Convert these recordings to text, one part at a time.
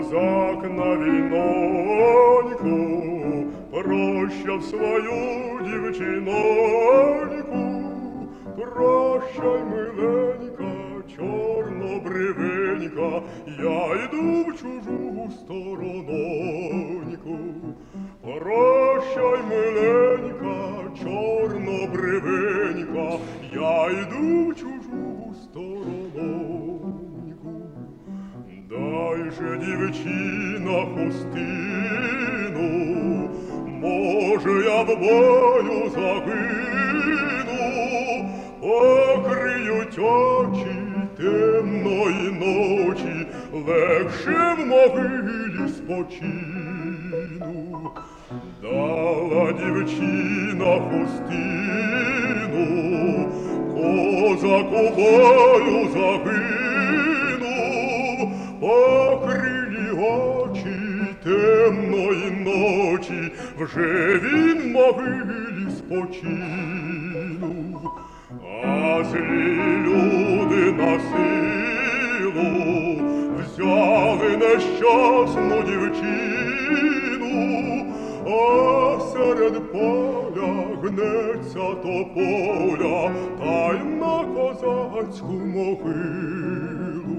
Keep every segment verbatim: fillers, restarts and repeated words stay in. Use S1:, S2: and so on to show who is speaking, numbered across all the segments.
S1: козак на війноньку прощав свою дівчиноньку. Прощай, миленька, чорнобривенька, я йду в чужу сторононьку. Прощай, миленька, чорнобривенька, я йду в чужу сторононьку. Дай же, дівчина, хустину, може, я в бою загину, покриють очі темної ночі, легше в могилі спочину. Дала дівчина хустину, козак у бою загинув, покрили очі темної ночі, вже він в могилі спочинув. А злі люди на силу взяли нещасну дівчину, а серед поля гнеться тополя, та й на козацьку могилу.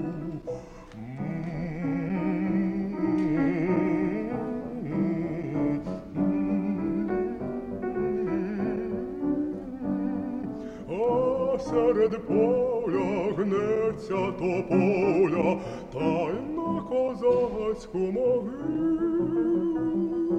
S1: Серед поля гнеться тополя, та й на козацьку могилу.